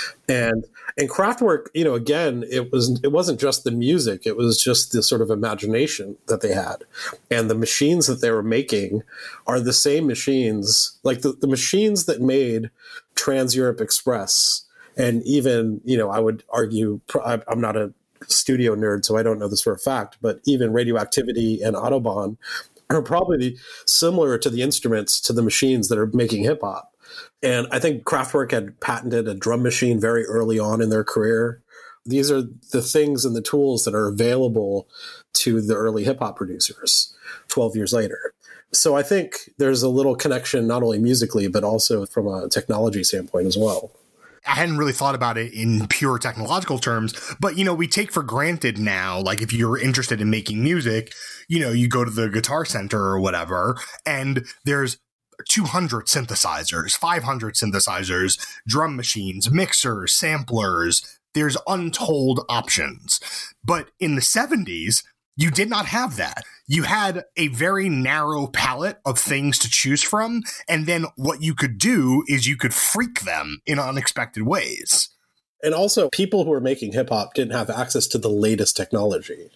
And Kraftwerk, you know, again, it wasn't just the music, it was just the sort of imagination that they had. And the machines that they were making are the same machines, like the machines that made Trans Europe Express. And even, you know, I would argue, I'm not a studio nerd, so I don't know this for a fact, but even Radioactivity and Autobahn are probably similar to the instruments, to the machines that are making hip hop. And I think Kraftwerk had patented a drum machine very early on in their career. These are the things and the tools that are available to the early hip hop producers 12 years later. So I think there's a little connection, not only musically, but also from a technology standpoint as well. I hadn't really thought about it in pure technological terms, but, you know, we take for granted now, like if you're interested in making music, you know, you go to the Guitar Center or whatever, and there's 200 synthesizers, 500 synthesizers, drum machines, mixers, samplers. There's untold options. But in the 70s, you did not have that. You had a very narrow palette of things to choose from. And then what you could do is you could freak them in unexpected ways. And also, people who were making hip hop didn't have access to the latest technology.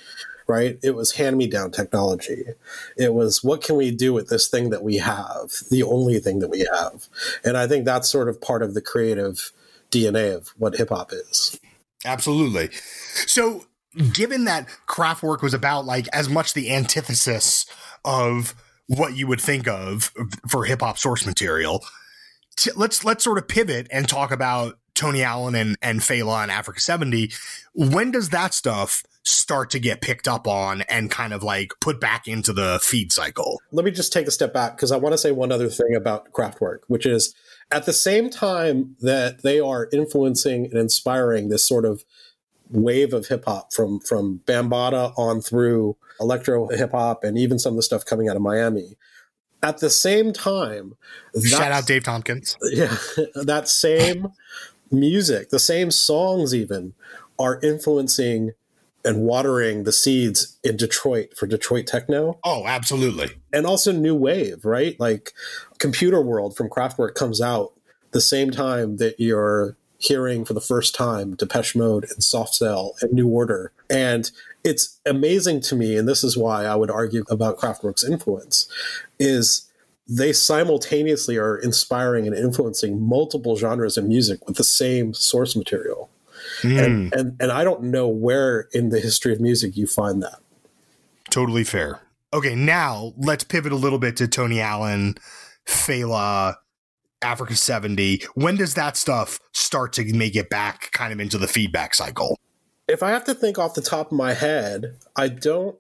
Right? It was hand-me-down technology. It was, what can we do with this thing that we have, the only thing that we have? And I think that's sort of part of the creative DNA of what hip-hop is. Absolutely. So given that Kraftwerk was about like as much the antithesis of what you would think of for hip-hop source material, let's sort of pivot and talk about Tony Allen and Fela and Africa 70. When does that stuff start to get picked up on and kind of like put back into the feed cycle? Let me just take a step back, because I want to say one other thing about Kraftwerk, which is at the same time that they are influencing and inspiring this sort of wave of hip hop from Bambaataa on through electro hip hop and even some of the stuff coming out of Miami. At the same time, shout out Dave Tompkins. Yeah, that same music, the same songs even, are influencing and watering the seeds in Detroit for Detroit techno. Oh, absolutely. And also new wave, right? Like Computer World from Kraftwerk comes out the same time that you're hearing for the first time Depeche Mode and Soft Cell and New Order. And it's amazing to me, and this is why I would argue about Kraftwerk's influence, is they simultaneously are inspiring and influencing multiple genres of music with the same source material. And I don't know where in the history of music you find that. Totally fair. Okay, now let's pivot a little bit to Tony Allen, Fela, Africa 70. When does that stuff start to make it back kind of into the feedback cycle? If I have to think off the top of my head, I don't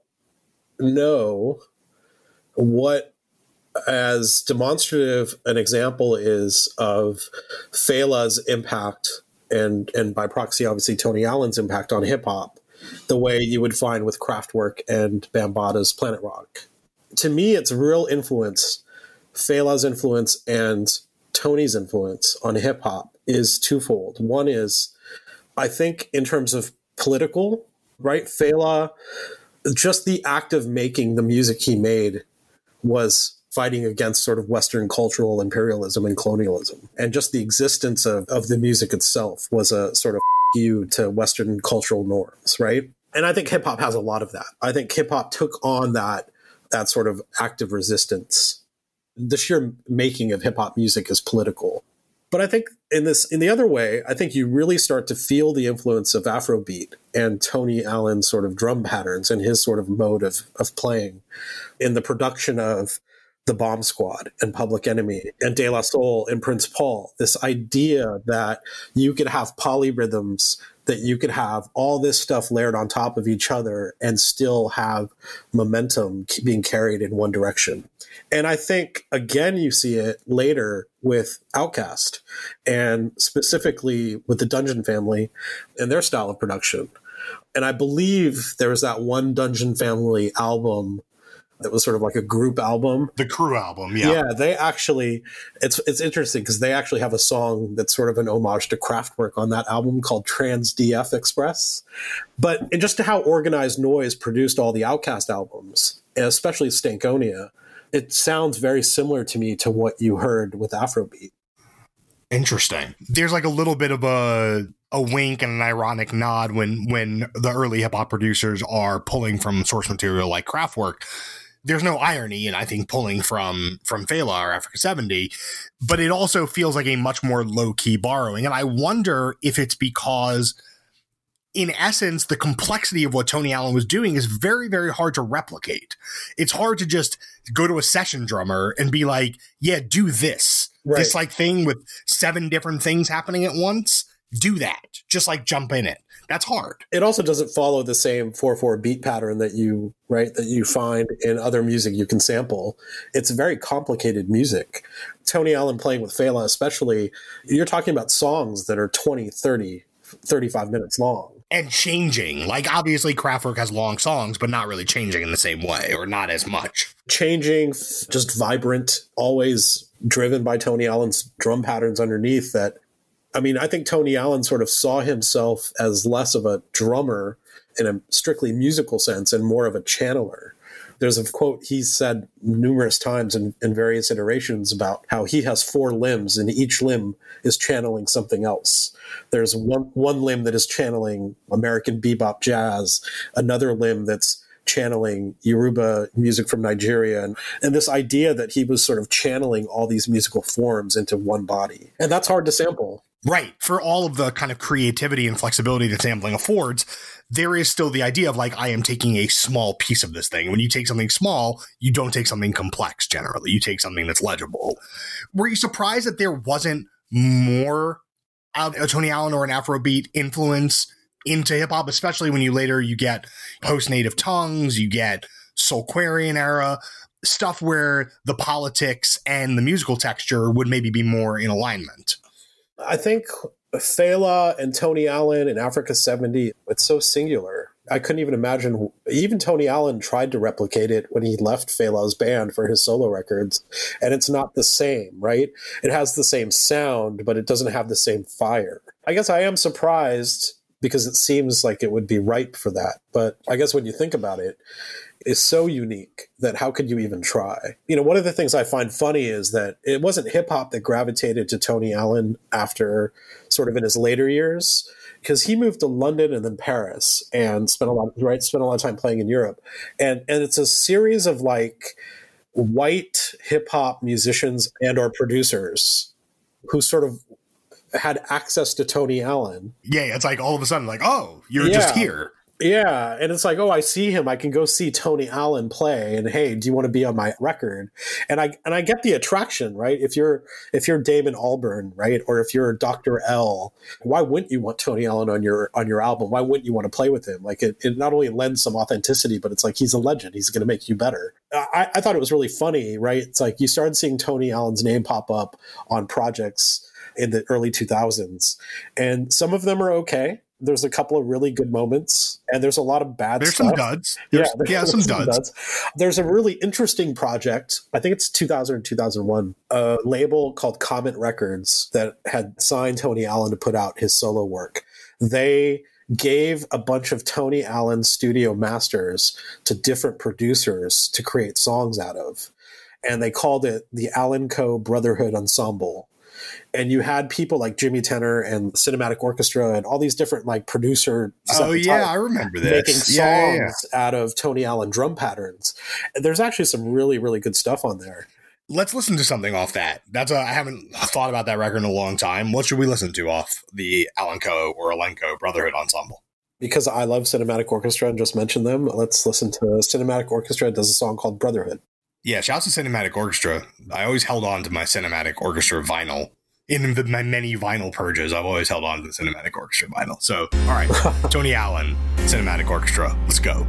know what as demonstrative an example is of Fela's impact and by proxy, obviously, Tony Allen's impact on hip-hop, the way you would find with Kraftwerk and Bambaata's Planet Rock. To me, it's real influence, Fela's influence and Tony's influence on hip-hop is twofold. One is, I think, in terms of political, right? Fela, just the act of making the music he made was fighting against sort of Western cultural imperialism and colonialism. And just the existence of the music itself was a sort of you to Western cultural norms, right? And I think hip hop has a lot of that. I think hip hop took on that sort of active resistance. The sheer making of hip hop music is political. But I think in the other way, I think you really start to feel the influence of Afrobeat and Tony Allen's sort of drum patterns and his sort of mode of playing in the production of The Bomb Squad and Public Enemy and De La Soul and Prince Paul. This idea that you could have polyrhythms, that you could have all this stuff layered on top of each other and still have momentum being carried in one direction. And I think, again, you see it later with Outkast and specifically with the Dungeon Family and their style of production. And I believe there was that one Dungeon Family album that was sort of like a group album. The Crew album, yeah. Yeah, they actually, it's interesting because they actually have a song that's sort of an homage to Kraftwerk on that album called Trans DF Express. But just to how Organized Noise produced all the Outkast albums, and especially Stankonia, it sounds very similar to me to what you heard with Afrobeat. Interesting. There's like a little bit of a wink and an ironic nod when the early hip hop producers are pulling from source material like Kraftwerk. There's no irony in, I think, pulling from Fela or Africa 70, but it also feels like a much more low-key borrowing. And I wonder if it's because, in essence, the complexity of what Tony Allen was doing is very, very hard to replicate. It's hard to just go to a session drummer and be like, yeah, do this. Right. This like thing with 7 different things happening at once. Do that. Just like jump in it. That's hard. It also doesn't follow the same 4/4 beat pattern that you find in other music you can sample. It's very complicated music. Tony Allen playing with Fela especially, you're talking about songs that are 20, 30, 35 minutes long. And changing. Like, obviously, Kraftwerk has long songs, but not really changing in the same way, or not as much. Changing, just vibrant, always driven by Tony Allen's drum patterns underneath that. I mean, I think Tony Allen sort of saw himself as less of a drummer in a strictly musical sense and more of a channeler. There's a quote he said numerous times in various iterations about how he has 4 limbs and each limb is channeling something else. There's one limb that is channeling American bebop jazz, another limb that's channeling Yoruba music from Nigeria, and this idea that he was sort of channeling all these musical forms into one body. And that's hard to sample. Right. For all of the kind of creativity and flexibility that sampling affords, there is still the idea of like, I am taking a small piece of this thing. When you take something small, you don't take something complex generally. You take something that's legible. Were you surprised that there wasn't more of a Tony Allen or an Afrobeat influence into hip hop, especially when you get post-native tongues, you get Soulquarian era stuff where the politics and the musical texture would maybe be more in alignment? I think Fela and Tony Allen and Africa 70, it's so singular. I couldn't even imagine. Even Tony Allen tried to replicate it when he left Phelo's band for his solo records, and it's not the same, right? It has the same sound, but it doesn't have the same fire. I guess I am surprised because it seems like it would be ripe for that. But I guess when you think about it, it's so unique that how could you even try? You know, one of the things I find funny is that it wasn't hip hop that gravitated to Tony Allen after sort of in his later years, because he moved to London and then Paris and spent a lot of time playing in Europe. And it's a series of like white hip hop musicians and or producers who sort of had access to Tony Allen. Yeah, it's like all of a sudden like, oh, you're just here. Yeah, and it's like, oh, I see him. I can go see Tony Allen play, and hey, do you want to be on my record? And I get the attraction, right? If you're Damon Albarn, right, or if you're Dr. L, why wouldn't you want Tony Allen on your album? Why wouldn't you want to play with him? Like it not only lends some authenticity, but it's like he's a legend. He's going to make you better. I thought it was really funny, right? It's like you started seeing Tony Allen's name pop up on projects in the early 2000s, and some of them are okay. There's a couple of really good moments, and there's a lot of bad stuff. Some duds. There's some duds. There's a really interesting project, I think it's 2000 or 2001, a label called Comet Records that had signed Tony Allen to put out his solo work. They gave a bunch of Tony Allen studio masters to different producers to create songs out of, and they called it the Allen Co. Brotherhood Ensemble. And you had people like Jimmy Tenor and Cinematic Orchestra and all these different like producer. Oh yeah, I remember this. Making songs out of Tony Allen drum patterns. And there's actually some really, really good stuff on there. Let's listen to something off that. I haven't thought about that record in a long time. What should we listen to off the Allen Co. or Alenco Brotherhood Ensemble? Because I love Cinematic Orchestra and just mentioned them, let's listen to Cinematic Orchestra. Does a song called Brotherhood. Yeah, shouts to Cinematic Orchestra. I always held on to my Cinematic Orchestra vinyl. In my many vinyl purges, I've always held on to the Cinematic Orchestra vinyl. So, all right, Tony Allen, Cinematic Orchestra, let's go.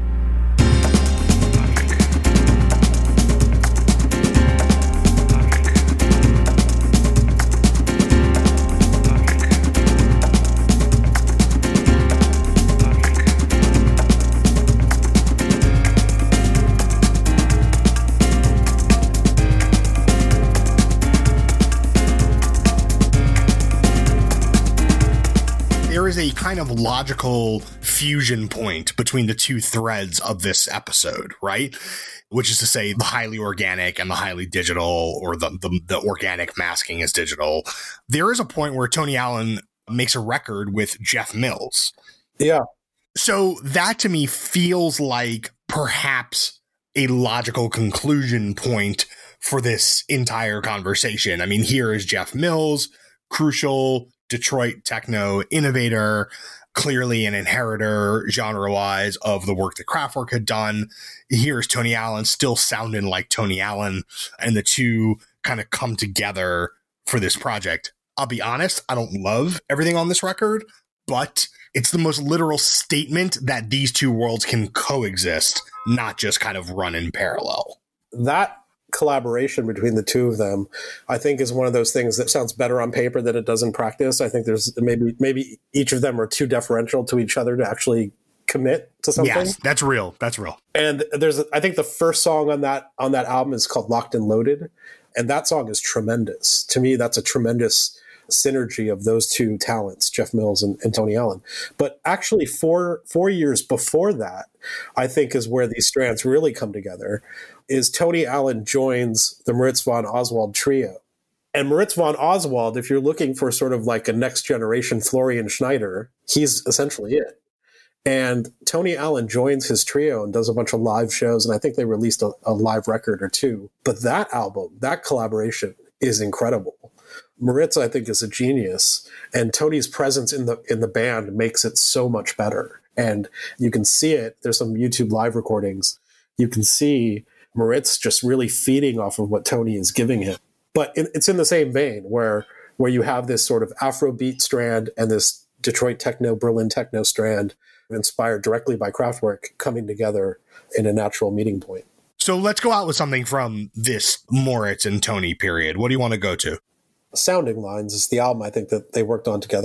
There is a kind of logical fusion point between the two threads of this episode, right? Which is to say the highly organic and the highly digital, or the organic masking as digital. There is a point where Tony Allen makes a record with Jeff Mills. Yeah. So that to me feels like perhaps a logical conclusion point for this entire conversation. I mean, here is Jeff Mills, crucial Detroit techno innovator, clearly an inheritor genre-wise of the work that Kraftwerk had done. Here's Tony Allen still sounding like Tony Allen, and the two kind of come together for this project. I'll be honest, I don't love everything on this record, but it's the most literal statement that these two worlds can coexist, not just kind of run in parallel. That collaboration between the two of them, I think, is one of those things that sounds better on paper than it does in practice. I think there's maybe each of them are too deferential to each other to actually commit to something. Yes, that's real. And I think the first song on that album is called Locked and Loaded, and that song is tremendous. To me, that's a tremendous synergy of those two talents, Jeff Mills and Tony Allen. But actually 4 years before that, I think, is where these strands really come together, is Tony Allen joins the Moritz von Oswald trio. And Moritz von Oswald, if you're looking for sort of like a next generation Florian Schneider, he's essentially it. And Tony Allen joins his trio and does a bunch of live shows, and I think they released a live record or two. But that album, that collaboration is incredible. Moritz, I think, is a genius, and Tony's presence in the band makes it so much better. And you can see it. There's some YouTube live recordings. You can see Moritz just really feeding off of what Tony is giving him. But it's in the same vein where you have this sort of Afrobeat strand and this Detroit techno, Berlin techno strand inspired directly by Kraftwerk coming together in a natural meeting point. So let's go out with something from this Moritz and Tony period. What do you want to go to? Sounding Lines is the album I think that they worked on together.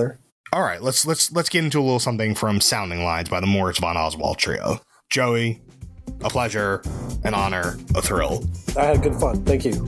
All right, let's get into a little something from Sounding Lines by the Moritz von Oswald Trio. Joey, a pleasure, an honor, a thrill. I had good fun. Thank you.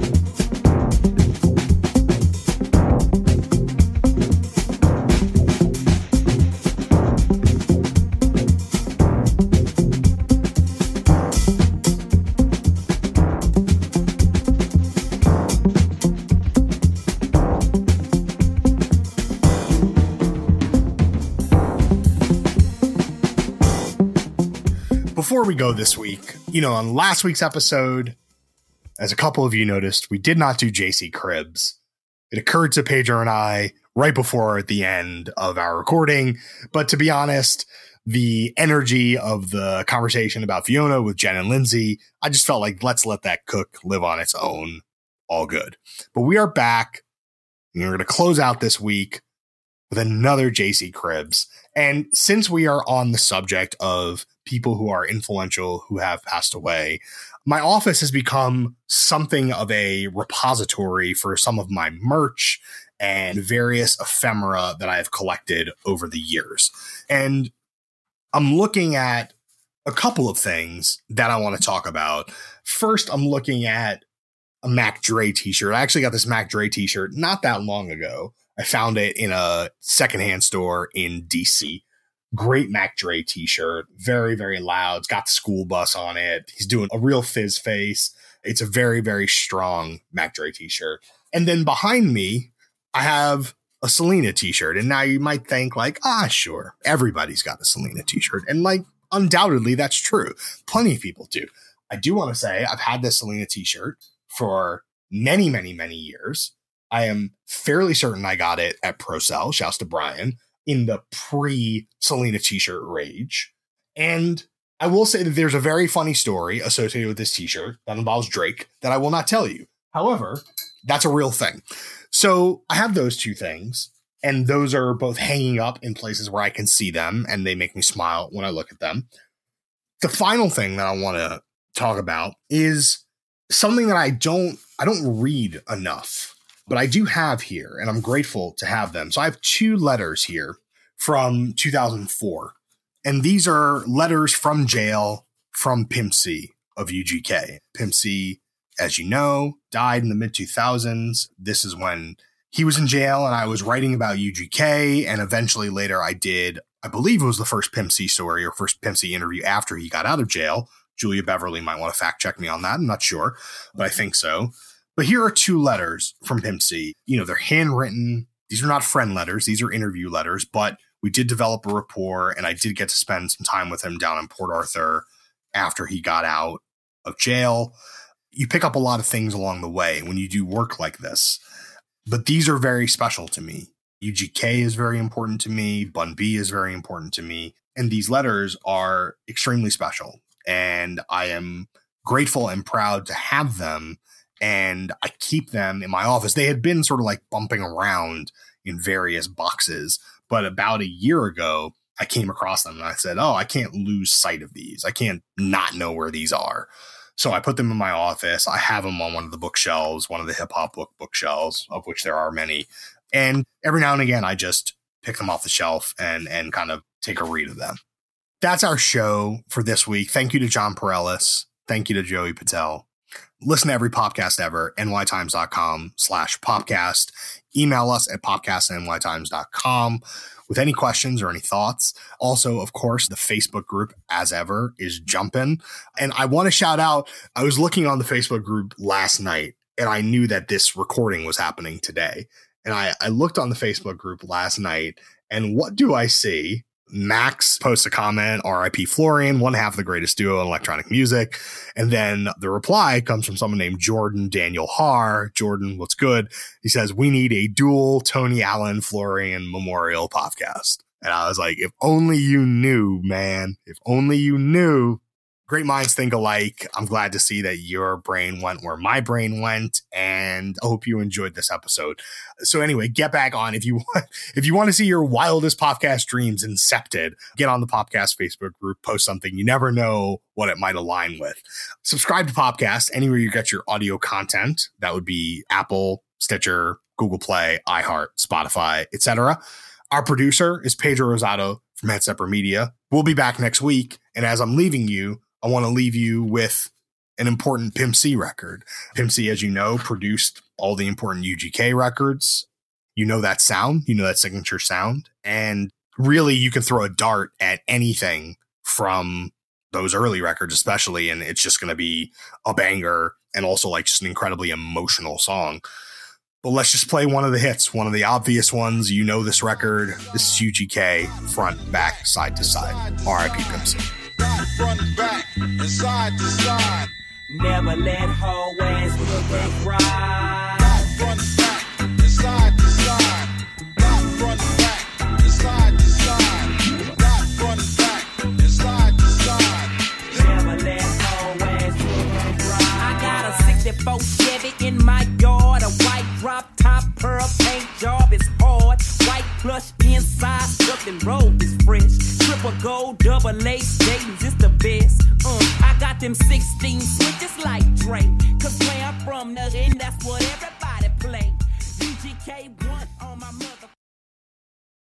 Before we go this week, on last week's episode, as a couple of you noticed, we did not do JC Cribs. It occurred to Pedro and I right before the end of our recording. But to be honest, the energy of the conversation about Fiona with Jen and Lindsay, I just felt like let's let that cook live on its own. All good. But we are back. And we're going to close out this week with another JC Cribs. And since we are on the subject of people who are influential who have passed away, my office has become something of a repository for some of my merch and various ephemera that I have collected over the years. And I'm looking at a couple of things that I want to talk about. First, I'm looking at a Mac Dre t-shirt. I actually got this Mac Dre t-shirt not that long ago. I found it in a secondhand store in DC. Great Mac Dre t-shirt. Very, very loud. It's got the school bus on it. He's doing a real fizz face. It's a very, very strong Mac Dre t-shirt. And then behind me, I have a Selena t-shirt. And now you might think like, sure, everybody's got a Selena t-shirt. And like, undoubtedly, that's true. Plenty of people do. I do want to say I've had this Selena t-shirt for many, many, many years. I am fairly certain I got it at ProCell, shouts to Brian, in the pre-Selena t-shirt rage. And I will say that there's a very funny story associated with this t-shirt that involves Drake that I will not tell you. However, that's a real thing. So I have those two things, and those are both hanging up in places where I can see them, and they make me smile when I look at them. The final thing that I want to talk about is something that I don't read enough, but I do have here, and I'm grateful to have them. So I have 2 letters here from 2004, and these are letters from jail from Pimp C of UGK. Pimp C, as you know, died in the mid-2000s. This is when he was in jail, and I was writing about UGK, and eventually later I believe it was the first Pimp C story or first Pimp C interview after he got out of jail. Julia Beverly might want to fact check me on that. I'm not sure, but I think so. But here are 2 letters from Pimp C. They're handwritten. These are not friend letters. These are interview letters, but we did develop a rapport, and I did get to spend some time with him down in Port Arthur after he got out of jail. You pick up a lot of things along the way when you do work like this, but these are very special to me. UGK is very important to me. Bun B is very important to me. And these letters are extremely special. And I am grateful and proud to have them. And I keep them in my office. They had been sort of like bumping around in various boxes. But about a year ago, I came across them and I said, I can't lose sight of these. I can't not know where these are. So I put them in my office. I have them on one of the bookshelves, one of the hip hop bookshelves, of which there are many. And every now and again, I just pick them off the shelf and kind of take a read of them. That's our show for this week. Thank you to John Perellis. Thank you to Joey Patel. Listen to every podcast ever, nytimes.com/popcast. Email us at popcast@nytimes.com with any questions or any thoughts. Also, of course, the Facebook group, as ever, is jumping. And I want to shout out, I was looking on the Facebook group last night, and I knew that this recording was happening today. And I looked on the Facebook group last night, and what do I see? Max posts a comment, RIP Florian, one half of the greatest duo in electronic music. And then the reply comes from someone named Jordan Daniel Haar. Jordan, what's good? He says, we need a dual Tony Allen Florian memorial podcast. And I was like, if only you knew, man. If only you knew. Great minds think alike. I'm glad to see that your brain went where my brain went, and I hope you enjoyed this episode. So anyway, get back on. If you want to see your wildest podcast dreams incepted, get on the Popcast Facebook group, post something. You never know what it might align with. Subscribe to Popcast anywhere you get your audio content. That would be Apple, Stitcher, Google Play, iHeart, Spotify, etc. Our producer is Pedro Rosado from Head Stepper Media. We'll be back next week. And as I'm leaving you, I want to leave you with an important Pimp C record. Pimp C, as you know, produced all the important UGK records. You know that sound, you know that signature sound. And really, you can throw a dart at anything from those early records, especially, and it's just going to be a banger and also like just an incredibly emotional song. But let's just play one of the hits, one of the obvious ones. You know this record. This is UGK, front, back, side to side. R.I.P. Pimp C. Front, back, and side to side. Never let hoe ass look right. Front, back, and side to side. Front, back, and side to side. Front, back, and side to side. Never let hoe ass look right. I got a 64 Chevy in my yard, a white drop top, pearl paint job is hard. White plush inside, stuffed and rolled is fresh. Triple gold, double lace, Dayton's is the best. I got them 16 switches like Drake. Cause where I'm from, nothing, that's what everybody play. UGK 1 on my mother.